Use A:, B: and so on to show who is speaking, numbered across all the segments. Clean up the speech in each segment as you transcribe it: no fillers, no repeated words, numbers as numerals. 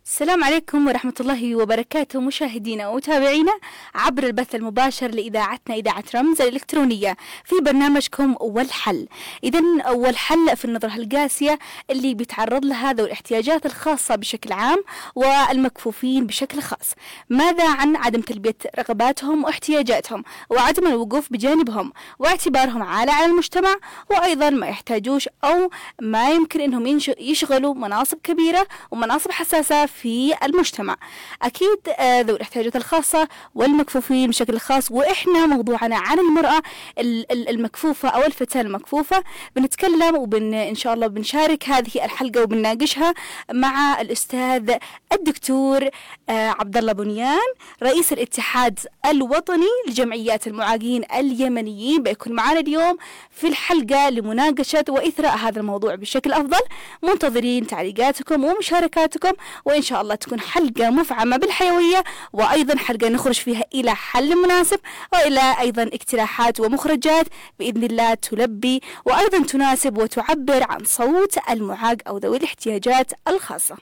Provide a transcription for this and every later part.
A: السلام عليكم ورحمة الله وبركاته مشاهدينا ومتابعينا عبر البث المباشر لإذاعتنا إذاعة رمز الإلكترونية في برنامجكم والحل. إذن والحل في النظرة القاسية اللي بيتعرض لها ذوي الاحتياجات الخاصة بشكل عام والمكفوفين بشكل خاص. ماذا عن عدم تلبية رغباتهم واحتياجاتهم وعدم الوقوف بجانبهم واعتبارهم عالة على المجتمع، وأيضا ما يحتاجوش أو ما يمكن أنهم يشغلوا مناصب كبيرة ومناصب حساسة في المجتمع. أكيد ذوي الاحتياجات الخاصة والمكفوفين بشكل خاص، وإحنا موضوعنا عن المرأة المكفوفة أو الفتاة المكفوفة. بنتكلم إن شاء الله بنشارك هذه الحلقة وبنناقشها مع الأستاذ الدكتور عبد الله بنيان، رئيس الاتحاد الوطني لجمعيات المعاقين اليمنيين. بيكون معنا اليوم في الحلقة لمناقشة وإثراء هذا الموضوع بشكل أفضل. منتظرين تعليقاتكم ومشاركاتكم، وإن شاء الله تكون حلقة مفعمة بالحيوية، وأيضا حلقة نخرج فيها إلى حل مناسب وإلى أيضا اقتراحات ومخرجات بإذن الله تلبي وأيضا تناسب وتعبر عن صوت المعاق أو ذوي الاحتياجات الخاصة.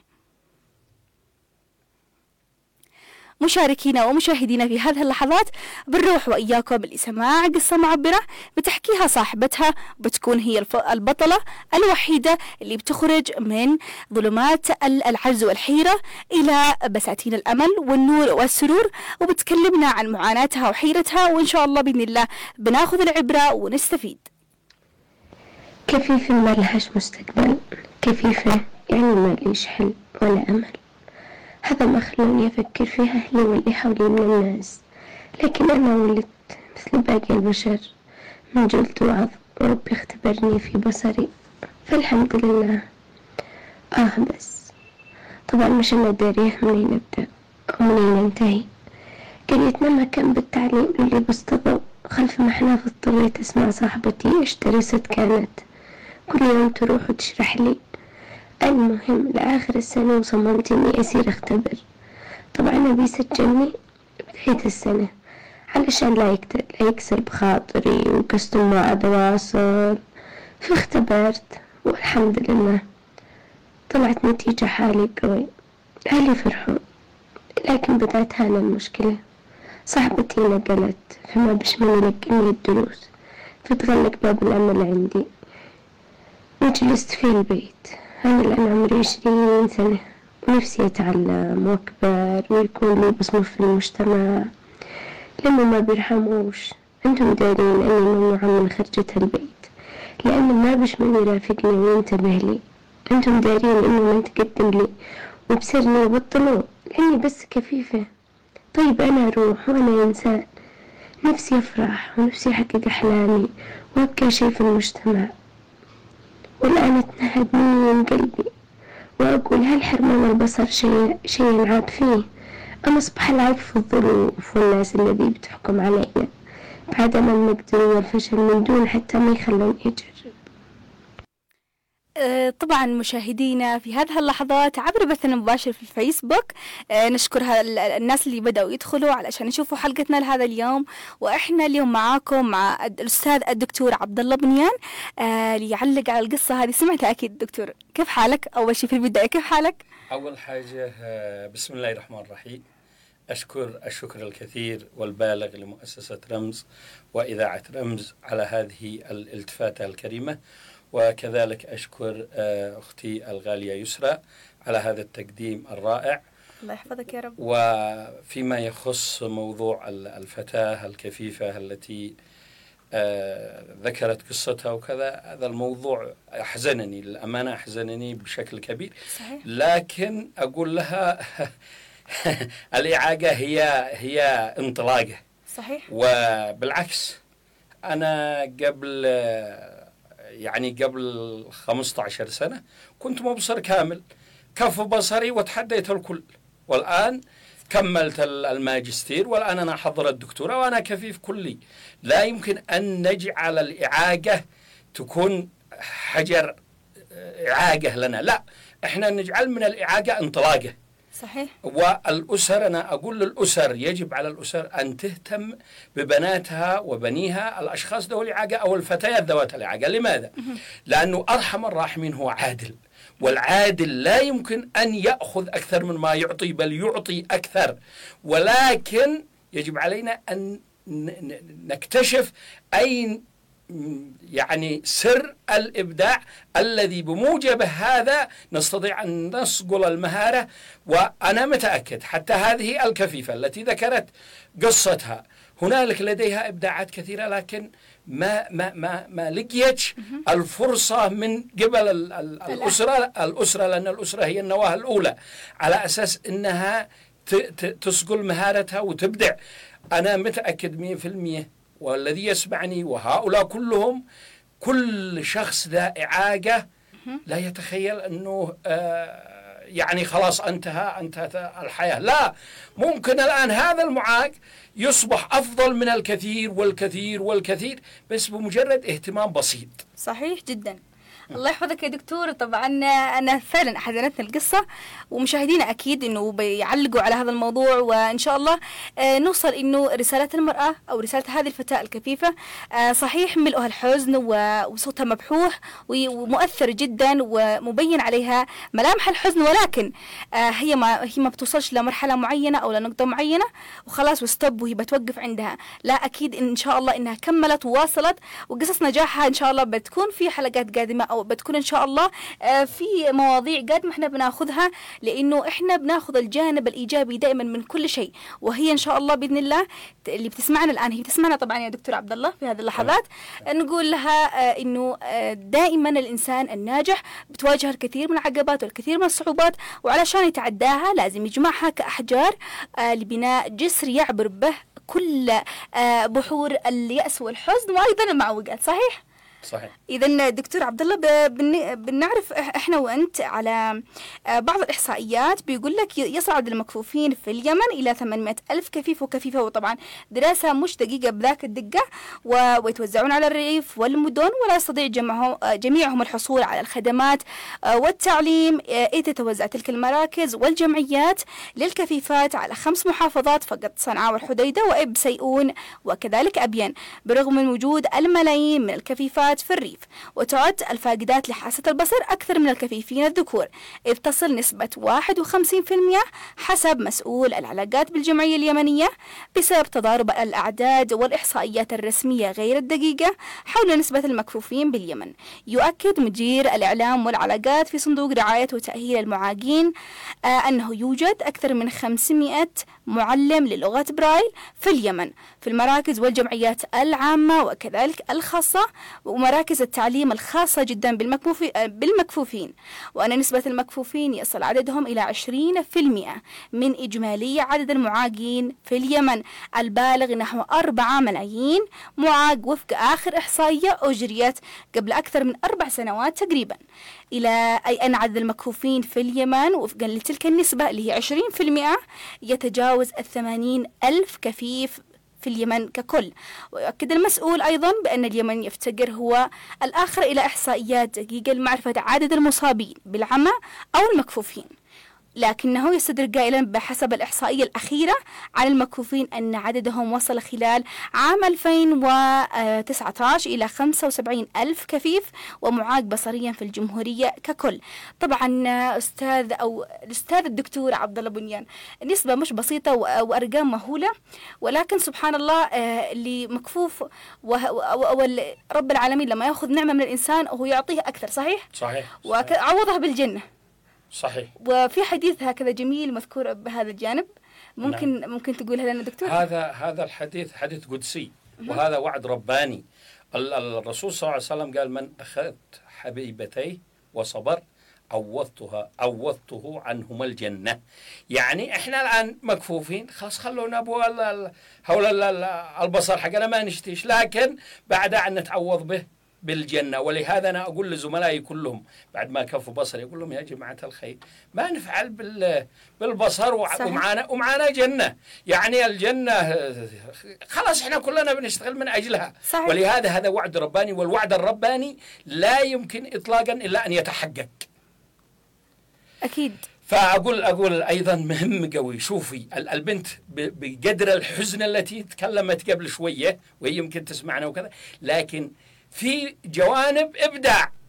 A: مشاركينا ومشاهدينا في هذه اللحظات بنروح وإياكم لسماع قصة معبرة بتحكيها صاحبتها، بتكون هي البطلة الوحيدة اللي بتخرج من ظلمات العجز والحيرة إلى بساتين الأمل والنور والسرور، وبتكلمنا عن معاناتها وحيرتها، وإن شاء الله بإذن الله بناخذ العبرة ونستفيد.
B: كفيفة ما لهاش مستقبل، كفيفة يعني ما ليش حل ولا أمل. هذا ما خلوني أفكر في أهلي واللي حولي من الناس، لكن أنا ولدت مثل باقي البشر من جلد وعظم، وربي اختبرني في بصري فالحمد لله. بس طبعا مش أنا داريه منين نبدأ أو منين ننتهي. قريتنا ما كان بالتعليم اللي بستضو خلف محناف اضطريت أسمع صاحبتي اشترست كانت كل يوم تروح وتشرح لي. المهم لآخر السنة وصممت إني أسير أختبر. طبعا أبي سجلني بداية السنة علشان لا يكسر بخاطري وقصته مع أواصل. فاختبرت والحمد لله طلعت نتيجة حالي قوي. أهلي فرحوا، لكن بدأت هنا المشكلة. صاحبتي نقلت فما بش من يلقني الدروس، فتغلق باب الأمل عندي وجلست في البيت. أنا الآن عمري 20 سنة ونفسي أتعلم وأكبر ويكون لي بصمة في المجتمع، لما ما بيرحموش. أنتم دارين أني ممنوعة من خرجة البيت لأن ما بش من يرافقني وينتبه لي. أنتم دارين أنه من تقدم لي وبسرني وبطلوا لأني بس كفيفة. طيب أنا روح وأنا إنسان، نفسي أفرح ونفسي أحقق أحلامي وأبقى شيء في المجتمع، والآن اتنهد مني من قلبي. وأقول هل حرمان البصر شيء نعاب فيه، أم أصبح العيب في الظروف والناس الذي بتحكم علينا بعدم المقدر والفشل من دون حتى ما يخلوني أجرب.
A: طبعا مشاهدينا في هذه اللحظات عبر بثنا المباشر في الفيسبوك، نشكر الناس اللي بدأوا يدخلوا علشان يشوفوا حلقتنا لهذا اليوم. وإحنا اليوم معاكم مع الأستاذ الدكتور عبد الله بنيان ليعلق على القصة هذه. سمعتها أكيد دكتور، كيف حالك؟ أول شيء في البداية كيف حالك؟
C: أول حاجة بسم الله الرحمن الرحيم، أشكر الشكر الكثير والبالغ لمؤسسة رمز وإذاعة رمز على هذه الالتفاتة الكريمة، وكذلك أشكر أختي الغالية يسرى على هذا التقديم الرائع.
A: الله يحفظك يا رب.
C: وفيما يخص موضوع الفتاة الكفيفة التي ذكرت قصتها وكذا، هذا الموضوع أحزنني للأمانة، أحزنني بشكل كبير.
A: صحيح.
C: لكن أقول لها الإعاقة هي انطلاقة.
A: صحيح.
C: وبالعكس أنا قبل 15 سنة كنت مبصر كامل، كف بصري وتحديت الكل، والآن كملت الماجستير والآن أنا أحضر الدكتوراه وأنا كفيف كلي. لا يمكن أن نجعل الإعاقة تكون حجر إعاقة لنا، لا، إحنا نجعل من الإعاقة انطلاقة.
A: صحيح.
C: والأسر، أنا أقول للأسر يجب على الأسر أن تهتم ببناتها وبنيها الأشخاص ذوي الإعاقة أو الفتيات ذوات الإعاقة. لماذا؟ لأنه أرحم الراحمين هو عادل، والعادل لا يمكن أن يأخذ أكثر من ما يعطي، بل يعطي أكثر. ولكن يجب علينا أن نكتشف أين يعني سر الإبداع الذي بموجبه هذا نستطيع أن نصقل المهارة. وأنا متأكد حتى هذه الكفيفة التي ذكرت قصتها هنالك لديها إبداعات كثيرة، لكن ما لقيتش الفرصة من قبل الأسرة، لأن الأسرة هي النواة الأولى على أساس أنها تسقل مهارتها وتبدع. أنا متأكد 100%، والذي يسمعني وهؤلاء كلهم، كل شخص ذا إعاقة لا يتخيل أنه يعني خلاص انتهت الحياة. لا، ممكن الآن هذا المعاق يصبح أفضل من الكثير والكثير والكثير بس بمجرد اهتمام بسيط.
A: صحيح جدا. الله يحفظك يا دكتور. طبعا أنا فعلا حزنتني القصة، ومشاهدينا أكيد إنه بيعلقوا على هذا الموضوع، وإن شاء الله نوصل إنه رسالة المرأة أو رسالة هذه الفتاة الكفيفة صحيح ملؤها الحزن وصوتها مبحوح ومؤثر جدا ومبين عليها ملامح الحزن، ولكن هي ما بتوصلش لمرحلة معينة أو لنقطة معينة وخلاص وستوب وهي بتوقف عندها. لا، أكيد إن شاء الله إنها كملت وواصلت، وقصص نجاحها إن شاء الله بتكون في حلقات قادمة أو بتكون إن شاء الله في مواضيع قد ما إحنا بناخذها، لأنه إحنا بناخذ الجانب الإيجابي دائما من كل شيء. وهي إن شاء الله بإذن الله اللي بتسمعنا الآن، هي بتسمعنا طبعا يا دكتور عبد الله في هذه اللحظات، نقول لها إنه دائما الإنسان الناجح بتواجه الكثير من العقبات والكثير من الصعوبات، وعلشان يتعداها لازم يجمعها كأحجار لبناء جسر يعبر به كل بحور اليأس والحزن وأيضا المعوقات. صحيح؟
C: صحيح.
A: إذا دكتور عبد الله بنعرف إحنا وأنت على بعض الإحصائيات بيقول لك يصعد المكفوفين في اليمن إلى 800,000 كفيف وكفيفة، وطبعا دراسة مش دقيقة بذاك الدقة، ويتوزعون على الريف والمدن ولا يستطيع جميعهم الحصول على الخدمات والتعليم، إذ تتوزع تلك المراكز والجمعيات للكفيفات على 5 محافظات فقط: صنعاء والحديدة وإب سيئون وكذلك أبين، برغم من وجود الملايين من الكفيفات في الريف. وتعد الفاقدات لحاسة البصر أكثر من الكفيفين الذكور، إذ تصل نسبة 51% حسب مسؤول العلاقات بالجمعية اليمنية، بسبب تضارب الأعداد والإحصائيات الرسمية غير الدقيقة حول نسبة المكفوفين باليمن. يؤكد مدير الإعلام والعلاقات في صندوق رعاية وتأهيل المعاقين أنه يوجد أكثر من 500 معلم للغة برايل في اليمن في المراكز والجمعيات العامة وكذلك الخاصة ومراكز التعليم الخاصة جدا بالمكفوفين، وأن نسبة المكفوفين يصل عددهم إلى 20% من إجمالي عدد المعاقين في اليمن البالغ نحو 4 ملايين معاق، وفق آخر إحصائية أجريت قبل أكثر من 4 سنوات تقريبا. إلى أي أن عدد المكفوفين في اليمن وفقا لتلك النسبة اللي هي 20% يتجاوز 80,000 كفيف في اليمن ككل. ويؤكد المسؤول أيضا بأن اليمن يفتقر هو الآخر إلى إحصائيات دقيقة لمعرفة عدد المصابين بالعمى أو المكفوفين، لكنه يستدرك قائلا بحسب الإحصائية الأخيرة عن المكفوفين أن عددهم وصل خلال عام 2019 إلى 75,000 كفيف ومعاق بصريا في الجمهورية ككل. طبعا الأستاذ الدكتور عبد الله بنيان، نسبة مش بسيطة وأرقام مهولة، ولكن سبحان الله اللي مكفوف رب العالمين لما يأخذ نعمة من الإنسان وهو يعطيه أكثر. صحيح؟
C: صحيح.
A: وعوضها بالجنة.
C: صحيح.
A: وفي حديث هكذا جميل مذكور بهذا الجانب، ممكن تقولها لنا دكتور؟
C: هذا الحديث حديث قدسي، وهذا وعد رباني. الرسول صلى الله عليه وسلم قال: من أخذت حبيبتيه وصبر عوضته عنهما الجنة. يعني احنا الآن مكفوفين، خلاص خلونا حول البصر حقنا ما نشتيش، لكن بعد أن نتعوض به بالجنة. ولهذا أنا أقول لزملائي كلهم بعد ما كفوا بصري، أقول لهم: يا جماعة الخير، ما نفعل بالبصر ومعانا جنة. يعني الجنة خلاص احنا كلنا بنشتغل من أجلها.
A: صحيح.
C: ولهذا هذا وعد رباني، والوعد الرباني لا يمكن إطلاقا إلا أن يتحقق.
A: أكيد.
C: فأقول أيضا مهم قوي، شوفي البنت بقدر الحزن التي تكلمت قبل شوية وهي يمكن تسمعنا وكذا، لكن في جوانب إبداع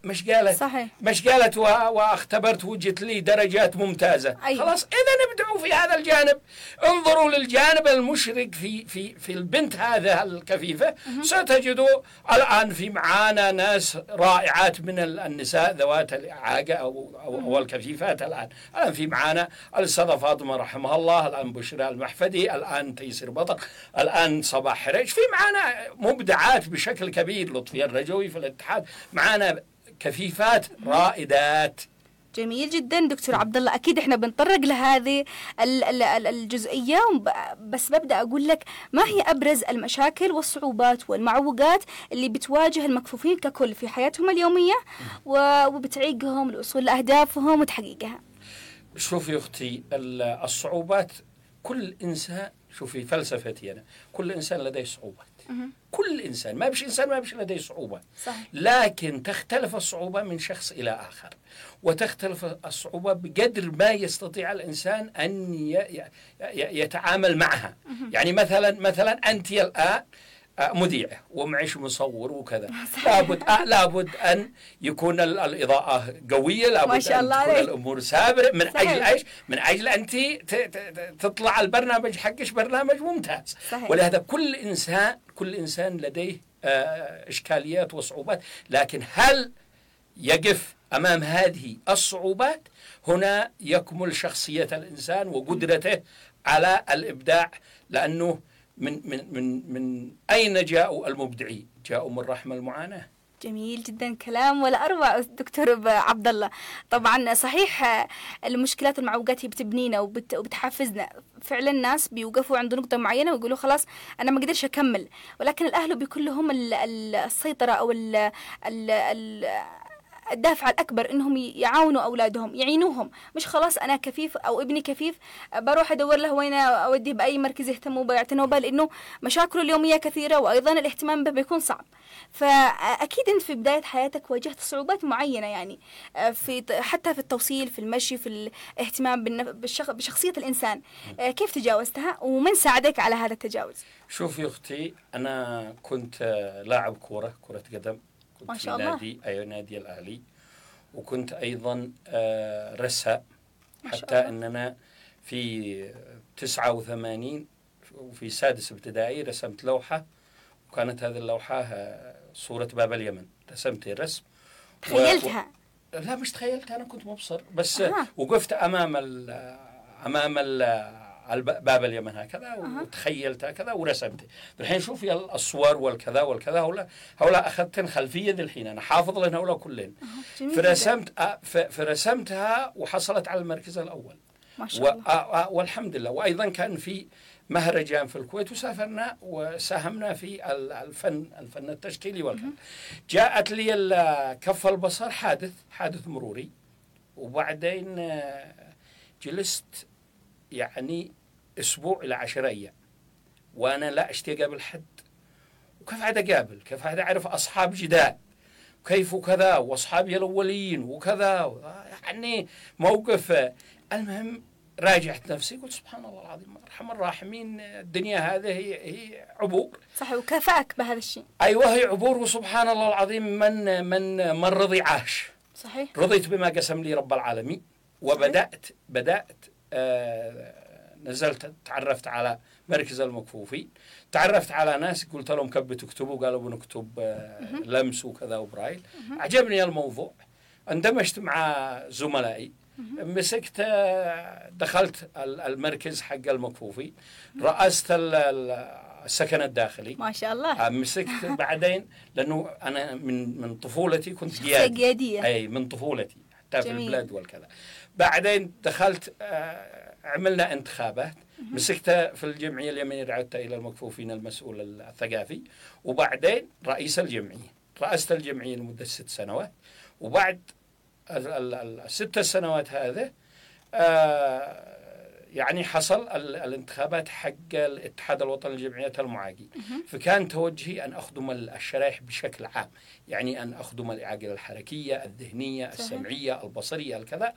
A: صحيح.
C: مش قالت واختبرت وجدت لي درجات ممتازة.
A: أيوة.
C: خلاص إذا نبدأوا في هذا الجانب، انظروا للجانب المشرق في البنت هذه الكفيفة. ستجدوا الآن في معانا ناس رائعات من النساء ذوات الإعاقة أو الكفيفات. الآن في معانا الأستاذة فاطمة رحمها الله، الآن بشرى المحفدي، الآن تيسير بطر، الآن صباح حريش، في معانا مبدعات بشكل كبير، لطفية الرجوي في الاتحاد، معانا كفيفات رائدات.
A: جميل جدا دكتور عبد الله. اكيد احنا بنطرق لهذه الجزئيه، بس ببدا اقول لك ما هي ابرز المشاكل والصعوبات والمعوقات اللي بتواجه المكفوفين ككل في حياتهم اليوميه وبتعيقهم الوصول لاهدافهم وتحقيقها؟
C: شوفي يا اختي، الصعوبات كل انسان، شوفي فلسفتي انا، كل انسان لديه صعوبات. كل إنسان، ما بش إنسان ما بش لديه صعوبة.
A: صحيح.
C: لكن تختلف الصعوبة من شخص إلى آخر، وتختلف الصعوبة بقدر ما يستطيع الإنسان أن يتعامل معها. يعني مثلا أنت الآن مذيعة ومعيش مصور وكذا، لابد أن يكون الإضاءة قوية، لابد أن تكون الأمور سابرة، من أجل إيش؟ من أجل أنت تطلع البرنامج حقش برنامج ممتاز.
A: صحيح.
C: ولهذا كل إنسان لديه إشكاليات وصعوبات، لكن هل يقف أمام هذه الصعوبات؟ هنا يكمل شخصية الإنسان وقدرته على الإبداع. لأنه من أين جاءوا المبدعين؟ جاءوا من رحم المعاناة.
A: جميل جدا، كلام ولا أروع دكتور عبد الله. طبعا صحيح المشكلات والمعوقات هي بتبنينا وبتحفزنا. فعلا الناس بيوقفوا عند نقطة معينة ويقولوا خلاص أنا ما قدرش أكمل، ولكن الأهل بيكون لهم السيطرة أو الدافع الأكبر إنهم يعاونوا أولادهم، يعينوهم. مش خلاص أنا كفيف أو ابني كفيف بروح أدور له وين أوديه بأي مركز يهتموا بيعتنوا به، لأنه مشاكله اليومية كثيرة وأيضا الاهتمام به بيكون صعب. فأكيد أنت في بداية حياتك واجهت صعوبات معينة، يعني حتى في التوصيل، في المشي، في الاهتمام بشخصية الإنسان. كيف تجاوزتها ومن ساعدك على هذا التجاوز؟
C: شوفي يا أختي، أنا كنت لاعب كرة قدم، كنت
A: ما شاء
C: في
A: الله.
C: نادي الأهلي، وكنت أيضا رسام، حتى أننا في 89 وفي سادس ابتدائي رسمت لوحة، وكانت هذه اللوحة صورة باب اليمن. رسمت الرسم.
A: تخيلتها؟
C: لا مش تخيلتها، أنا كنت مبصر بس. وقفت أمام باب اليمن هكذا، وتخيلت هكذا ورسمت. الحين شوفي الصور والكذا هؤلاء أخذتن خلفية ذي الحين، أنا حافظ لنا هؤلاء كلين. فرسمتها وحصلت على المركز الأول
A: ما شاء الله.
C: والحمد لله. وأيضا كان في مهرجان في الكويت وسافرنا وساهمنا في الفن التشكيلي والكذا. جاءت لي كف البصر حادث مروري، وبعدين جلست يعني أسبوع إلى 10 أيام وأنا لا أشتي قبل حد، وكيف عاد أقابل، كيف عاد أعرف أصحاب جداد، كيف وكذا، وأصحابي الأولين وكذا، يعني موقف. المهم راجعت نفسي، قلت سبحان الله العظيم أرحم الراحمين، الدنيا هذه هي عبور.
A: صح، وكافأك بهذا الشيء.
C: أيوة هي عبور، وسبحان الله العظيم من رضي عاش.
A: صحيح.
C: رضيت بما قسم لي رب العالمين، وبدأت نزلت، تعرفت على مركز المكفوفين، تعرفت على ناس قلت لهم كيف بتكتبوا، قالوا بنكتب لمس وكذا وبرايل. عجبني الموضوع، اندمجت مع زملائي، مسكت، دخلت المركز حق المكفوفين، رأست السكن الداخلي.
A: ما شاء الله.
C: مسكت بعدين، لأنه أنا من طفولتي كنت قيادية. أي من طفولتي حتى في البلاد والكذا. بعدين دخلت، عملنا انتخابات، مسكت في الجمعية اليمنية رعاية إلى المكفوفين المسؤول الثقافي، وبعدين رئيس الجمعية، رأست الجمعية لمدة 6 سنوات. وبعد ال6 سنوات هذا يعني حصل الانتخابات حق الاتحاد الوطني للجمعيات المعاقين. فكان توجهي أن أخدم الشرائح بشكل عام، يعني أن أخدم الإعاقة الحركية، الذهنية، السمعية، البصرية، الكذا.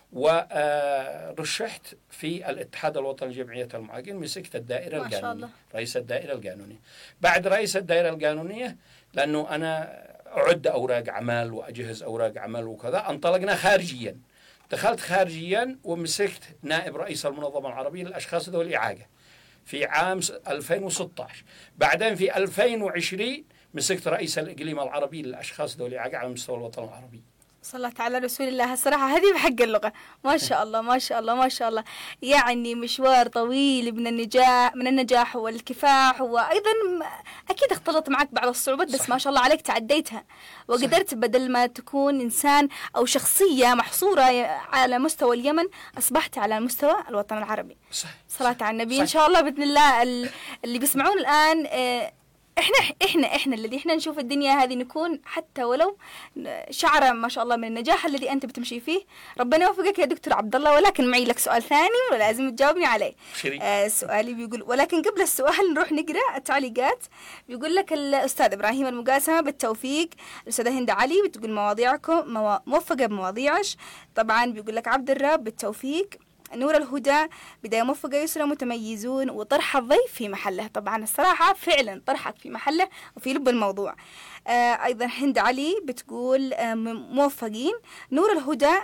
C: ورشحت في الاتحاد الوطني للجمعيات المعاقين، مسكت الدائرة القانونية، رئيس الدائرة القانونية. بعد رئيس الدائرة القانونية، لأنه أنا أعد أوراق عمل وأجهز أوراق عمل وكذا. انطلقنا خارجيا، دخلت خارجيا ومسكت نائب رئيس المنظمة العربية للأشخاص ذوي الإعاقة في عام 2016. بعدين في 2020 مسكت رئيس الإقليم العربي للأشخاص ذوي الإعاقة على مستوى الوطن العربي.
A: صلى على رسول الله. الصراحة هذه بحق اللغة، ما شاء الله ما شاء الله ما شاء الله. يعني مشوار طويل من النجاح والكفاح، وأيضا أكيد اختلط معك بعض الصعوبات، بس صحيح. ما شاء الله عليك تعديتها وقدرت صحيح. بدل ما تكون إنسان أو شخصية محصورة على مستوى اليمن أصبحت على مستوى الوطن العربي. صحيح. صلاة على النبي. صحيح. إن شاء الله بإذن الله اللي بيسمعون الآن احنا الذي احنا نشوف الدنيا هذه نكون حتى ولو شعره ما شاء الله من النجاح الذي انت بتمشي فيه. ربنا يوفقك يا دكتور عبد الله. ولكن معي لك سؤال ثاني ولازم تجاوبني عليه. سؤالي بيقول، ولكن قبل السؤال نروح نقرا التعليقات. بيقول لك الاستاذ ابراهيم المقاسمه بالتوفيق. الاستاذه هند علي بتقول مواضيعكم موفقه بمواضيعك. طبعا بيقول لك عبد الرب بالتوفيق. نور الهدى بداية موفقة يسرى متميزون، وطرح الضيف في محله. طبعا الصراحة فعلا طرحك في محله وفي لب الموضوع. أيضا هند علي بتقول موفقين. نور الهدى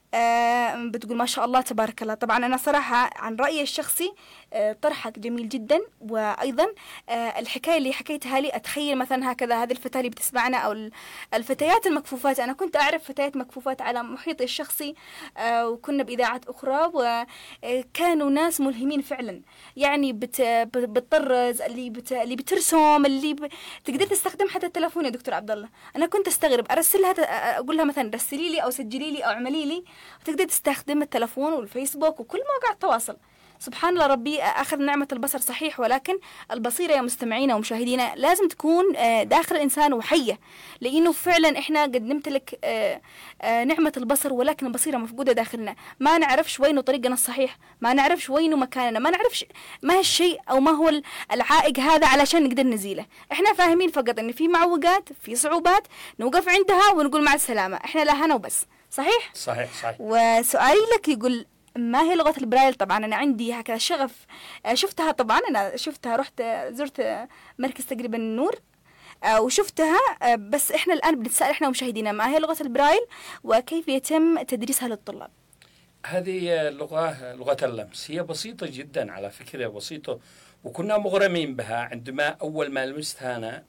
A: بتقول ما شاء الله تبارك الله. طبعا أنا صراحة عن رأيي الشخصي طرحك جميل جدا، وأيضا الحكاية اللي حكيتها لي أتخيل مثلا هكذا هذه الفتاة اللي بتسمعنا أو الفتيات المكفوفات. أنا كنت أعرف فتيات مكفوفات على محيطي الشخصي، وكنا بإذاعة أخرى وكانوا ناس ملهمين فعلا. يعني بتطرز، اللي بترسم، تقدر تستخدم حتى التلفون يا دكتور عبد الله. أنا كنت أستغرب أرسلها أقول لها مثلا رسلي لي أو سجلي لي أو اعملي لي، وتقدر تستخدم التلفون والفيسبوك وكل مواقع التواصل. سبحان الله ربي أخذ نعمة البصر صحيح، ولكن البصيرة يا مستمعينا ومشاهدينا لازم تكون داخل الإنسان وحية، لأنه فعلا إحنا قد نمتلك نعمة البصر، ولكن البصيرة مفقودة داخلنا. ما نعرفش وين طريقنا الصحيح، ما نعرفش وين مكاننا، ما نعرفش ما هو الشيء أو ما هو العائق هذا علشان نقدر نزيله. إحنا فاهمين فقط إن في معوقات، في صعوبات نوقف عندها ونقول مع السلامة، إحنا لهنا وبس. صحيح؟
C: صحيح.
A: وسؤالي لك يقول ما هي لغة البرايل؟ طبعا أنا عندي هكذا شغف، شفتها طبعا، أنا شفتها، رحت زرت مركز تقريبا النور وشفتها، بس إحنا الآن بنتسأل إحنا ومشاهدينا ما هي لغة البرايل وكيف يتم تدريسها للطلاب؟
C: هذه لغة اللمس، هي بسيطة جدا على فكرة، بسيطة، وكنا مغرمين بها عندما أول ما لمستها أنا.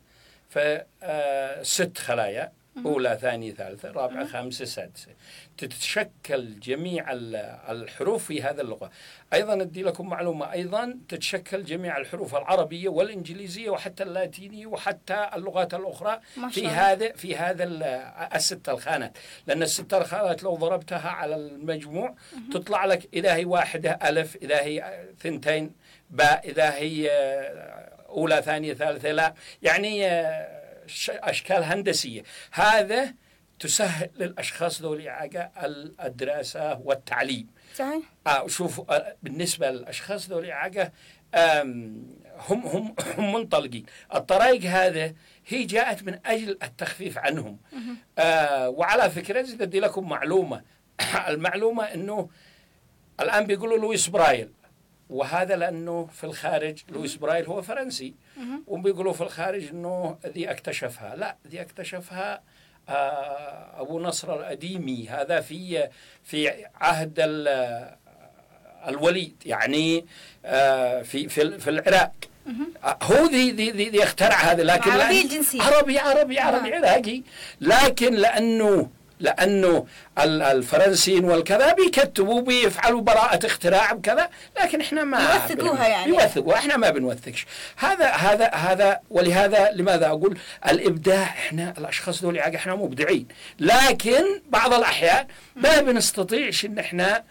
C: ف6 خلايا، أولى ثانية ثالثة رابعة خامسة سادسة، تتشكل جميع الحروف في هذا اللغة. أيضا أدي لكم معلومة، أيضا تتشكل جميع الحروف العربية والإنجليزية وحتى اللاتينية وحتى اللغات الأخرى في هذا ال6 الخانات. لأن ال6 الخانات لو ضربتها على المجموع تطلع لك إذا هي 1 ألف، إذا هي 2 باء، إذا هي أولى ثانية ثالثة لا، يعني أشكال هندسية. هذا تسهل للأشخاص ذوي الإعاقة الدراسة والتعليم.
A: صحيح.
C: شوف بالنسبة للأشخاص ذوي الإعاقة هم منطلقين. الطريق هذا هي جاءت من أجل التخفيف عنهم. وعلى فكرة أدي لكم معلومة، المعلومة أنه الآن بيقولوا لويس برايل، وهذا لأنه في الخارج لويس برايل هو فرنسي، وبيقولوا في الخارج أنه ذي اكتشفها. لا، ذي اكتشفها أبو نصر الأديمي، هذا في عهد الوليد، يعني في العراق. هو ذي اخترع هذا، لكن
A: عربي الجنسية،
C: عربي عراقي، لكن لأنه الفرنسيين والكذا بيكتبوا بيفعلوا براءة اختراع بكذا، لكن احنا ما
A: يوثقوها، يعني
C: يوثقوا، احنا ما بنوثقش. هذا ولهذا لماذا أقول الإبداع، احنا الأشخاص ذول الإعاقة احنا مبدعين، لكن بعض الأحيان ما بنستطيعش ان احنا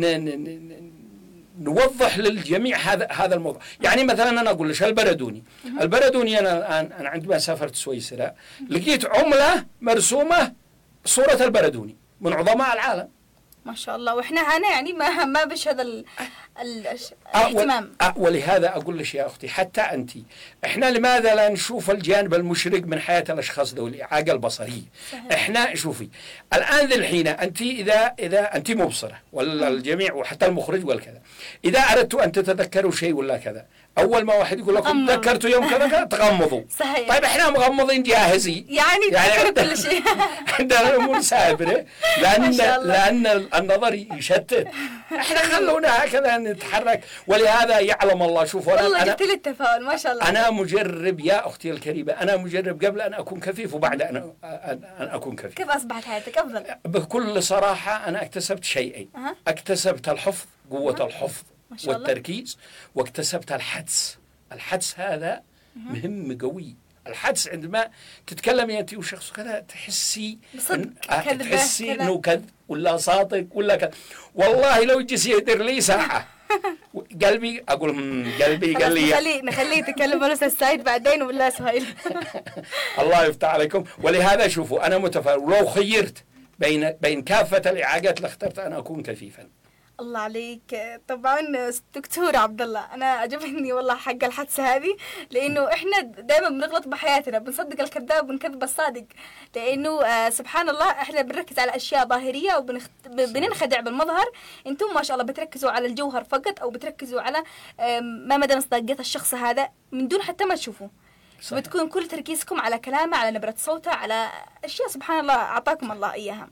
C: نوضح للجميع هذا الموضوع. يعني مثلا أنا أقول لك البردوني أنا عندما سافرت سويسرا لقيت عملة مرسومة صورة البردوني من عظماء العالم.
A: ما شاء الله. وإحنا هنا يعني ما بش هذا الاهتمام.
C: ولهذا أقول لك يا أختي حتى أنت، إحنا لماذا لا نشوف الجانب المشرق من حياة الأشخاص ذوي الإعاقة البصرية؟
A: صحيح.
C: إحنا شوفي الآن ذي الحين أنت إذا أنت مبصرة ولا الجميع وحتى المخرج والكذا، إذا أردتوا أن تتذكروا شيء ولا كذا، أول ما واحد يقول لكم تذكرتوا يوم كذا كذا تغمضوا.
A: صحيح.
C: طيب إحنا مغمضين جاهزين،
A: يعني كل شيء.
C: عندنا الأمور سابرة، لأن النظر يشتت. إحنا خلونا هكذا نتحرك، ولهذا يعلم الله. شوفوا
A: والله جبت لي التفاؤل ما شاء الله.
C: أنا مجرب يا أختي الكريمة، أنا مجرب قبل أن أكون كفيف وبعد أن أكون كفيف.
A: كيف أصبحت حياتك أفضل؟
C: بكل صراحة أنا اكتسبت شيئين. اكتسبت الحفظ، قوة الحفظ والتركيز، واكتسبت الحدس. الحدس هذا مهم قوي. الحدس عندما تتكلمي أنت وشخص كذا تحسي تحسي إنه كذب ولا صادق ولا كذا. والله لو جلس يدير لي ساعة قلبي أقول قلبي قال لي
A: نخليه يتكلم الأستاذ سعيد بعدين ولا سهيل.
C: الله يفتح عليكم. ولهذا شوفوا أنا متفائل، ولو خيرت بين كافة الإعاقات لاخترت أن أكون كفيفا.
A: الله عليك. طبعا دكتور عبد الله، انا عجبني والله حق الحادثه هذه، لانه احنا دائما بنغلط بحياتنا، بنصدق الكذاب ونكذب الصادق، لانه سبحان الله احنا بنركز على اشياء ظاهريه وبننخدع بالمظهر. انتم ما شاء الله بتركزوا على الجوهر فقط، او بتركزوا على ما مدى مصداقيه الشخص هذا من دون حتى ما تشوفوه. بتكون كل تركيزكم على كلامه، على نبرة صوته، على أشياء سبحان الله أعطاكم الله إياها.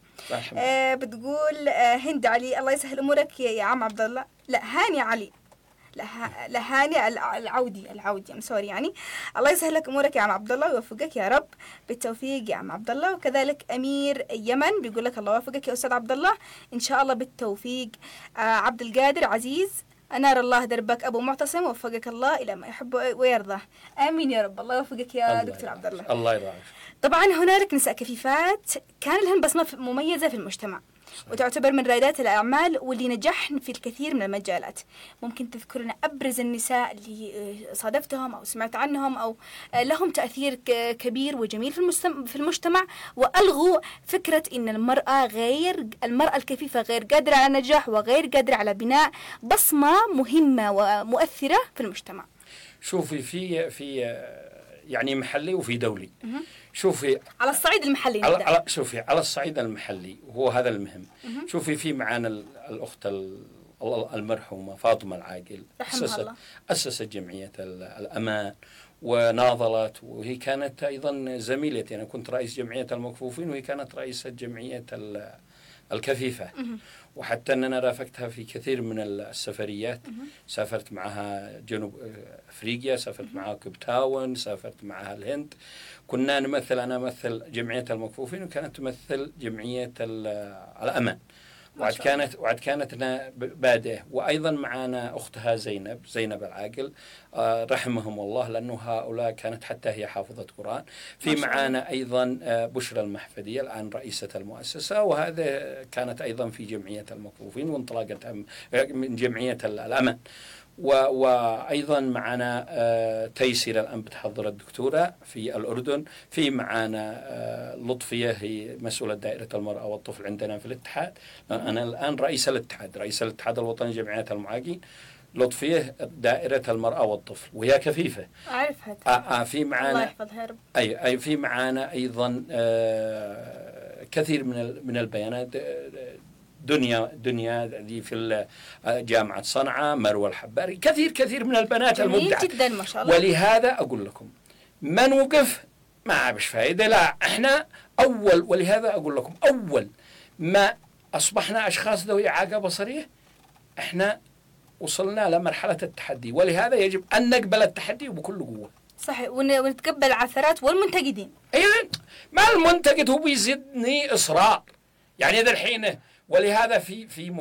A: بتقول هند علي، الله يسهل أمورك يا عم عبد الله. لا هاني علي، لا هاني العودي سوري يعني. الله يسهل لك أمورك يا عم عبد الله ويوفقك يا رب، بالتوفيق يا عم عبد الله. وكذلك أمير يمن بيقول لك الله يوفقك يا أستاذ عبد الله، إن شاء الله بالتوفيق. عبد القادر عزيز، أنار الله دربك أبو معتصم، وفقك الله إلى ما يحب ويرضى. آمين يا رب. الله يوفقك يا دكتور عبد الله.
C: الله يرضى.
A: طبعا هنالك نساء كفيفات كان لهن بصمة مميزة في المجتمع، وتعتبر من رائدات الأعمال واللي نجحن في الكثير من المجالات. ممكن تذكرنا أبرز النساء اللي صادفتهم أو سمعت عنهم أو لهم تأثير كبير وجميل في المجتمع، وألغوا فكرة إن المرأة الكفيفة غير قادرة على النجاح وغير قادرة على بناء بصمة مهمة ومؤثرة في المجتمع.
C: شوفي في يعني محلي وفي دولي. شوفي
A: على الصعيد المحلي
C: شوفي على الصعيد المحلي وهو هذا المهم. شوفي في معانا الأخت المرحومة فاطمة العاقل، أسست جمعية الأمان وناضلت، وهي كانت أيضا زميلتي. أنا كنت رئيس جمعية المكفوفين وهي كانت رئيسة جمعية الكفيفة. وحتى أننا رافقتها في كثير من السفريات. سافرت معها جنوب أفريقيا، سافرت معها كيبتاون، سافرت معها الهند. كنا نمثل، أنا أمثل جمعية المكفوفين وكانت تمثل جمعية الأمان. وعد كانت بادئة. وأيضا معنا أختها زينب العاقل رحمهم الله، لأنه هؤلاء كانت حتى هي حافظة قرآن. في معنا أيضا بشرى المحفدية الآن رئيسة المؤسسة، وهذا كانت أيضا في جمعية المكفوفين وانطلقت من جمعية الأمان. وأيضا معنا تيسير الآن بتحضر الدكتورة في الأردن. في معنا لطفية هي مسؤولة دائرة المرأة والطفل عندنا في الاتحاد. أنا الآن رئيس الاتحاد الوطني لجمعيات المعاقين. لطفية دائرة المرأة والطفل وهي كفيفة.
A: أعرفها.
C: في معنا
A: الله يحفظها يا رب.
C: أي في معنا أيضا كثير من البيانات. دنيا دي في جامعة صنعاء، مروة الحباري، كثير من البنات المبدعة
A: جدا ما شاء الله.
C: ولهذا أقول لكم ما نوقف ما بش فايدة. لا احنا ولهذا أقول لكم أول ما أصبحنا أشخاص ذوي إعاقة بصرية احنا وصلنا لمرحلة التحدي، ولهذا يجب أن نقبل التحدي بكل قوة.
A: صحيح، ونتقبل العثرات والمنتقدين.
C: أيوة، ما المنتقد هو بيزيدني إصرار يعني ذا الحين. ولهذا في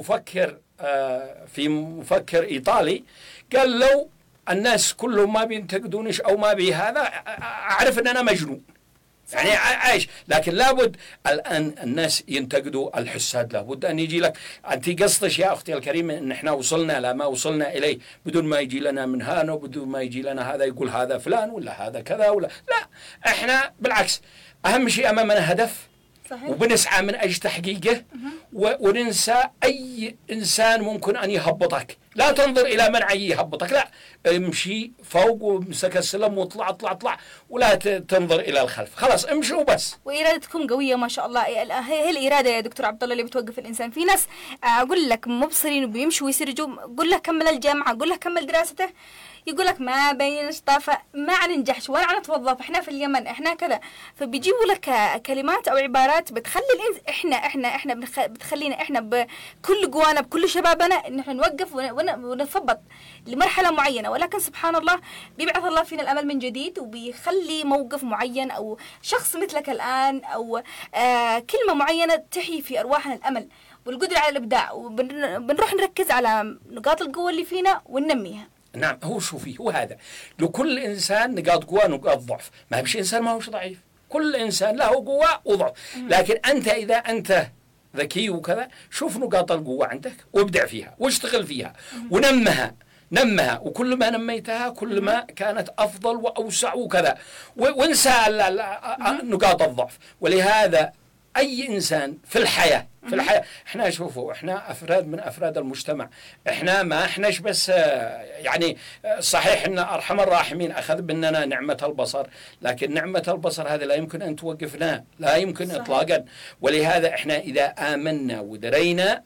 C: مفكر إيطالي قال لو الناس كلهم ما بينتقدونيش أو ما بي هذا أعرف أن أنا مجنون يعني عايش. لكن لابد الآن الناس ينتقدوا الحساد، لابد أن يجي لك. أنت قصدش يا أختي الكريمة أن احنا وصلنا لما وصلنا إليه بدون ما يجي لنا من هنا وبدون ما يجي لنا هذا يقول هذا فلان ولا هذا كذا ولا لا. احنا بالعكس، أهم شيء أمامنا هدف
A: صحيح.
C: وبنسعى من أجل تحقيقه وننسى أي إنسان ممكن أن يهبطك. لا تنظر إلى من يهبطك، لا، امشي فوق وامسك السلم واطلع اطلع اطلع، ولا تنظر إلى الخلف، خلاص امشي وبس.
A: وإرادتكم قوية ما شاء الله. هي الإرادة يا دكتور عبد الله اللي بتوقف الإنسان. في ناس أقول لك مبصرين وبيمشوا ويسرجوا، قول له كمل الجامعة، قول له كمل دراسته، يقول لك ما بينش طافة، ما ننجحش ولا نتوظف، احنا في اليمن، احنا كذا. فبيجيبوا لك كلمات او عبارات بتخلي احنا بتخلينا احنا بكل قوانا بكل شبابنا ان احنا نوقف ونثبط لمرحلة معينة. ولكن سبحان الله بيبعث الله فينا الامل من جديد، وبيخلي موقف معين او شخص مثلك الان او كلمة معينة تحيي في ارواحنا الامل والقدرة على الابداع، وبنروح نركز على نقاط القوة اللي فينا وننميها.
C: نعم، هو شوفي، هو هذا لكل إنسان نقاط قوة ونقاط ضعف، ما بش إنسان ما هوش ضعيف، كل إنسان له قوة وضعف. لكن أنت إذا أنت ذكي وكذا، شوف نقاط القوة عندك وابدع فيها واشتغل فيها نمها، وكل ما نميتها كل ما كانت أفضل وأوسع وكذا، وانسى نقاط الضعف. ولهذا أي إنسان في الحياة احنا شوفوا، احنا افراد من افراد المجتمع، احنا ما احناش بس يعني صحيح ان ارحم الراحمين اخذ مننا نعمة البصر، لكن نعمة البصر هذه لا يمكن ان توقفنا، لا يمكن اطلاقا. ولهذا احنا اذا آمنا ودرينا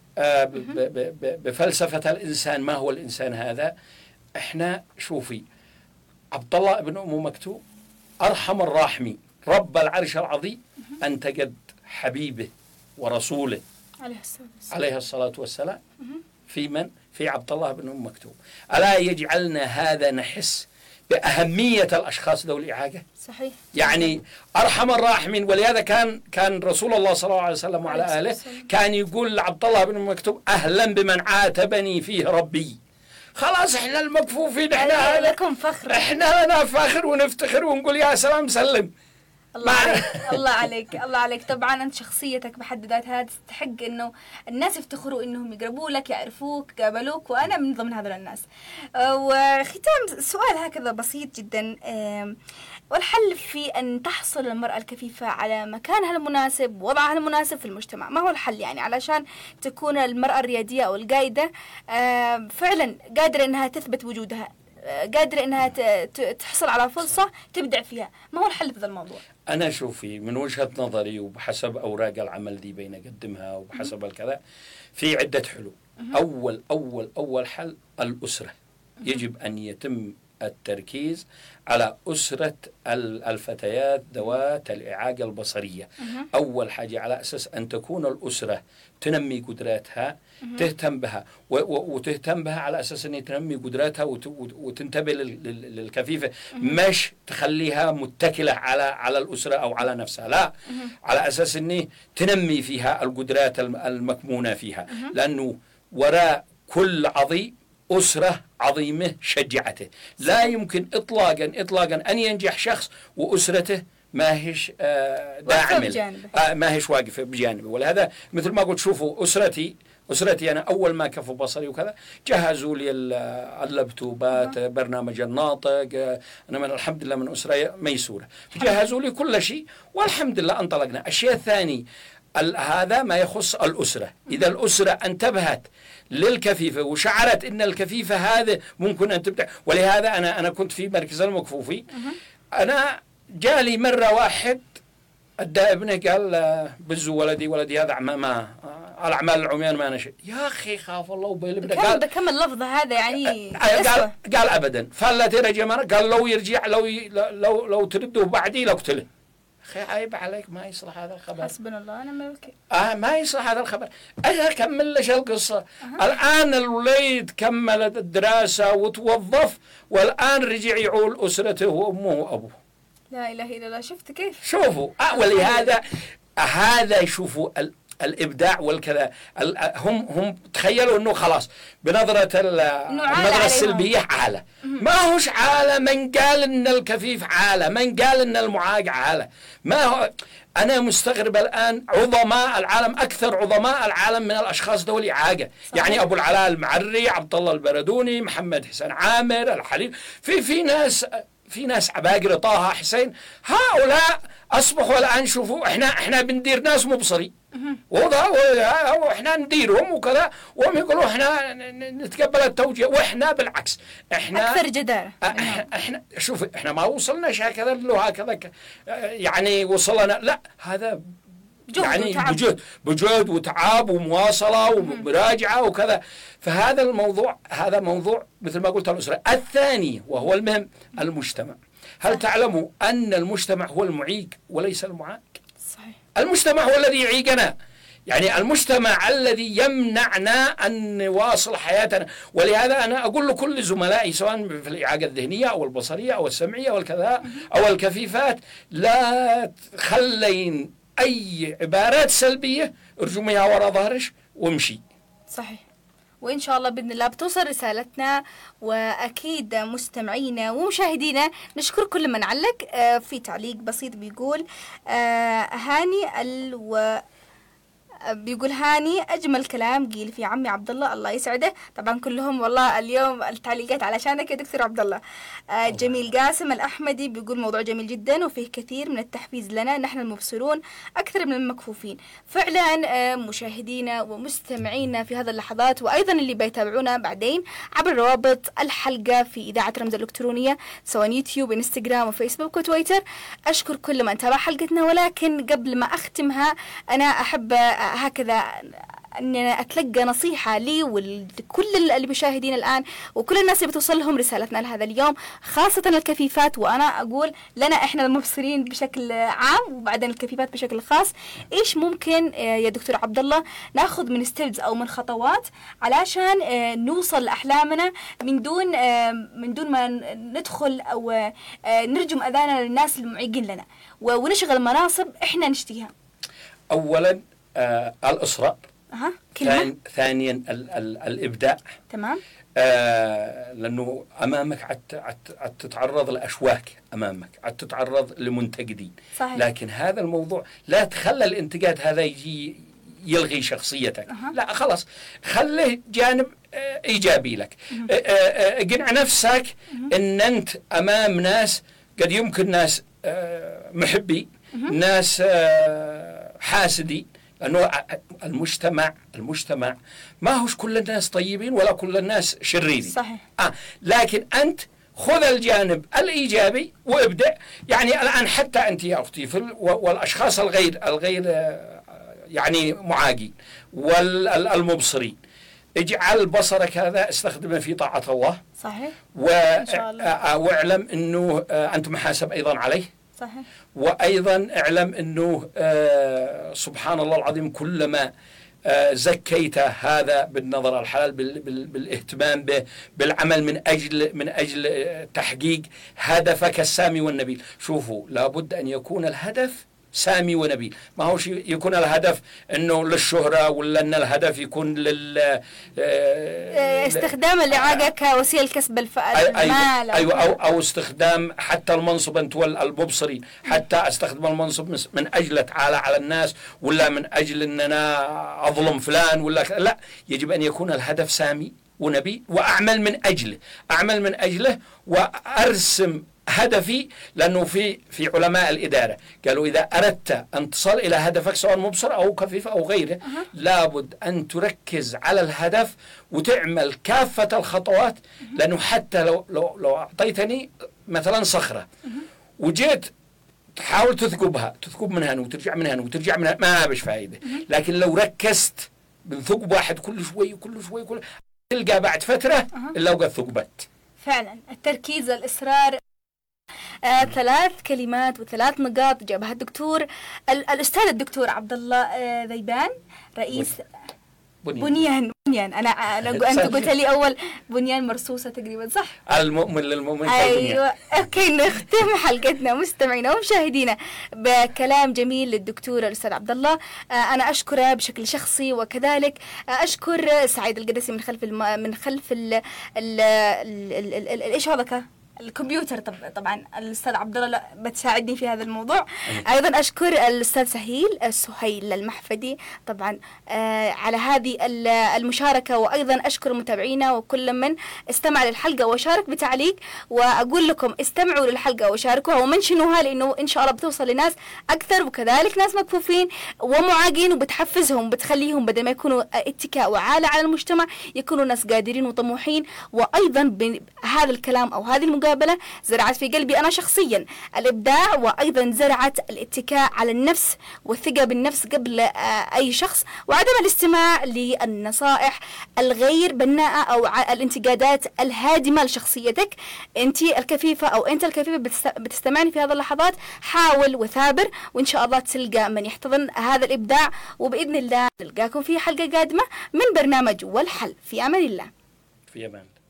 C: بفلسفة الانسان، ما هو الانسان هذا، احنا شوفي عبد الله بن ام مكتوم ارحم الراحمين رب العرش العظيم انت قد حبيبه ورسوله عليه الصلاة والسلام في من؟ في عبد الله بن أم مكتوم. ألا يجعلنا هذا نحس بأهمية الأشخاص ذوي الإعاقة؟
A: صحيح.
C: يعني أرحم الراحمين. ولهذا كان رسول الله صلى الله عليه وسلم وعلى آله كان يقول لعبد الله بن أم مكتوم أهلا بمن عاتبني فيه ربي. خلاص احنا المكفوفين، احنا
A: لكم فخر،
C: احنا لنا فخر ونفتخر ونقول يا سلام سلم.
A: الله عليك. طبعا انت شخصيتك بحد ذاتها تستحق انه الناس يفتخروا انهم يقربوا لك، يعرفوك، قابلوك، وانا من ضمن هذول الناس. وختام سؤال هكذا بسيط جدا، والحل في ان تحصل المرأة الكفيفة على مكانها المناسب، وضعها المناسب في المجتمع. ما هو الحل يعني علشان تكون المرأة الريادية او القائدة فعلا قادرة انها تثبت وجودها، قادرة انها تحصل على فرصة تبدع فيها؟ ما هو الحل في هذا الموضوع؟
C: أنا شوفي من وجهة نظري وبحسب أوراق العمل دي بين أقدمها وبحسب الكذا، في عدة حلول. أول حل الأسرة. يجب أن يتم التركيز على أسرة الفتيات ذوات الإعاقة البصرية. أول حاجة على أساس أن تكون الأسرة تنمي قدراتها، تهتم بها وتهتم بها على أساس أن تنمي قدراتها وتنتبه للكفيفة، مش تخليها متكلة على الأسرة أو على نفسها، لا، على أساس أن تنمي فيها القدرات المكمونة فيها. لأنه وراء كل عظيم أسرة عظيمة شجعته. لا يمكن إطلاقا أن ينجح شخص وأسرته ما هيش داعمة، ما هيش واقفة بجانبه. ولهذا مثل ما قلت، شوفوا أسرتي أنا أول ما كفوا بصري وكذا جهزوا لي اللابتوبات، برنامج الناطق، أنا من الحمد لله من أسرة ميسورة، جهزوا لي كل شيء والحمد لله انطلقنا. الشيء الثاني هذا ما يخص الأسرة. إذا الأسرة انتبهت للكفيفة وشعرت إن الكفيفة هذا ممكن أن تبدع. ولهذا أنا كنت في مركز المكفوفين، أنا جالي مرة واحد أدى ابنه قال بزو ولدي هذا ما الأعمال العميان ما نشأ. يا أخي خاف الله وبيل ابنه. قال
A: كم اللفظ هذا يعني؟
C: قال أبدا. فلا ترجع مرة قال لو يرجع لو ترده بعدي لقتله. أخي عيب عليك، ما يصلح هذا الخبر.
A: حسبنا الله ونعم الوكيل.
C: ما يصلح هذا الخبر. أنا أكمل لك القصة. الآن الوليد كملت الدراسة وتوظف، والآن رجع يعول أسرته وأمه وأبوه.
A: لا إله إلا الله. شفت كيف؟
C: شوفوا ولهذا هذا يشوفوا الإبداع والكذا. هم تخيلوا أنه خلاص بنظرة النظرة السلبية عالة. ما هوش عالة. من قال أن الكفيف عالة؟ من قال أن المعاق عالة؟ ما هو. أنا مستغرب الآن عظماء العالم، أكثر عظماء العالم من الأشخاص ذوي الإعاقة. يعني أبو العلاء المعري، عبد الله البردوني، محمد حسن عامر، الحليم، في ناس في ناس عباقرة طه حسين هؤلاء أصبحوا الآن شوفوا إحنا بندير ناس مبصري وإحنا نديرهم وكذا، وهم يقولوا إحنا نتقبل التوجيه، وإحنا بالعكس إحنا
A: أكثر جدارة.
C: إحنا شوف إحنا ما وصلناش هكذا له هكذا يعني وصلنا، لا هذا يعني بجهد وتعب ومواصلة ومراجعة وكذا. فهذا الموضوع هذا موضوع مثل ما قلت الأسرة. الثاني وهو المهم المجتمع. هل تعلموا أن المجتمع هو المعيق وليس المعاق؟
A: صحيح.
C: المجتمع هو الذي يعيقنا، يعني المجتمع الذي يمنعنا أن نواصل حياتنا. ولهذا أنا أقول لكل زملائي سواء في الإعاقة الذهنية أو البصرية أو السمعية أو الكذا أو الكفيفات، لا تخلين أي عبارات سلبية ارجميها وراء ظهرش وامشي.
A: صحيح. وإن شاء الله بإذن الله بتوصل رسالتنا، وأكيد مستمعينا ومشاهدينا نشكر كل من علق. في تعليق بسيط بيقول بيقول هاني أجمل كلام قيل في عمي عبد الله، الله يسعده. طبعا كلهم والله اليوم التعليقات علشانك يا دكتور عبد الله. جميل قاسم الأحمدي بيقول موضوع جميل جدا وفيه كثير من التحفيز لنا نحن المبصرون أكثر من المكفوفين. فعلا مشاهدينا ومستمعينا في هذه اللحظات، وأيضا اللي بيتابعونا بعدين عبر روابط الحلقة في إذاعة رمز الإلكترونية سواء يوتيوب انستغرام وفيسبوك وتويتر. أشكر كل من تابع حلقتنا، ولكن قبل ما أختمها أنا أحب هكذا أن أتلقى نصيحة لي ولكل اللي بيشاهدين الآن وكل الناس اللي بتوصل لهم رسالتنا لهذا اليوم، خاصة الكفيفات. وأنا أقول لنا إحنا المبصرين بشكل عام وبعدين الكفيفات بشكل خاص، إيش ممكن يا دكتور عبد الله ناخذ من ستيبز أو من خطوات علشان نوصل لأحلامنا من دون ما ندخل أو نرجم أذانا للناس المعيقين لنا ونشغل مناصب إحنا نشتيها؟
C: أولا الإصرار. ثانيا الإبداع.
A: تمام.
C: لأنه أمامك تتعرض لأشواك، أمامك تتعرض لمنتقدين.
A: صحيح.
C: لكن هذا الموضوع لا تخلى الانتقاد هذا يجي يلغي شخصيتك. لا خلاص خليه جانب إيجابي لك. اقنع نفسك أن أنت أمام ناس قد يمكن ناس محبي، ناس حاسدين، لأنه المجتمع ما هوش كل الناس طيبين ولا كل الناس شريرين.
A: صحيح.
C: لكن أنت خذ الجانب الإيجابي وابدأ. يعني الآن حتى أنت يا أختي والأشخاص الغير يعني معاقين والمبصرين، اجعل بصرك هذا استخدمه في طاعة الله.
A: صحيح.
C: واعلم أنه أنت محاسب أيضا عليه.
A: صحيح.
C: وأيضا اعلم أنه سبحان الله العظيم كلما زكيت هذا بالنظر الحلال بالاهتمام به بالعمل من أجل تحقيق هدفك السامي والنبيل. شوفوا لابد أن يكون الهدف سامي ونبيل، ما هو يكون الهدف انه للشهرة ولا ان الهدف يكون
A: استخدام الإعاقة كوسيلة كسب المال.
C: أيوة أو استخدام حتى المنصب. أنت والمبصرين حتى استخدم المنصب من أجل تعالى على الناس ولا من أجل أن أنا أظلم فلان ولا لا، يجب أن يكون الهدف سامي ونبيل وأعمل من أجله وأرسم هدفي. لأنه في علماء الإدارة قالوا إذا أردت أن تصل إلى هدفك سواء مبصر أو كفيف أو غيره لابد أن تركز على الهدف وتعمل كافة الخطوات. لأنه حتى لو أعطيتني مثلا صخرة وجيت تحاول تثقب من هنا وترجع من هنا وترجع من هنا ما بش فايدة. لكن لو ركزت من ثقب واحد كل شوي تلقى بعد فترة إلا وقد ثقبت.
A: فعلا التركيز الإصرار. 3 كلمات و3 نقاط جابها الأستاذ الدكتور عبد الله ذيبان رئيس بنيان. أنا أنت قلت لي أول بنيان مرصوصة تقريبا صح؟
C: المؤمن للمؤمن.
A: أيوة. أوكي نختم حلقتنا مستمعينا ومشاهدينا بكلام جميل للدكتور الأستاذ عبد الله. أنا أشكره بشكل شخصي وكذلك أشكر سعيد القدسي من خلف إيش هذا الكمبيوتر. طبعا الأستاذ عبد الله بتساعدني في هذا الموضوع. أيضا أشكر الأستاذ سهيل المحفدي طبعا على هذه المشاركة، وأيضا أشكر متابعينا وكل من استمع للحلقة وشارك بتعليق. وأقول لكم استمعوا للحلقة وشاركوها ومنشنوها، لأنه إن شاء الله بتوصل لناس أكثر، وكذلك ناس مكفوفين ومعاقين، وبتحفزهم بتخليهم بدل ما يكونوا اتكاء وعالة على المجتمع يكونوا ناس قادرين وطموحين. وأيضا بهذا الكلام أو هذه المقابلة زرعت في قلبي أنا شخصيا الإبداع، وأيضا زرعت الاتكاء على النفس والثقة بالنفس قبل أي شخص، وعدم الاستماع للنصائح الغير بناءة أو الانتقادات الهادمة لشخصيتك. أنت الكفيفة أو أنت الكفيفة بتستمعني في هذه اللحظات، حاول وثابر، وإن شاء الله تلقى من يحتضن هذا الإبداع. وبإذن الله نلقاكم في حلقة قادمة من برنامج والحل. في أمان الله.
C: في أمان.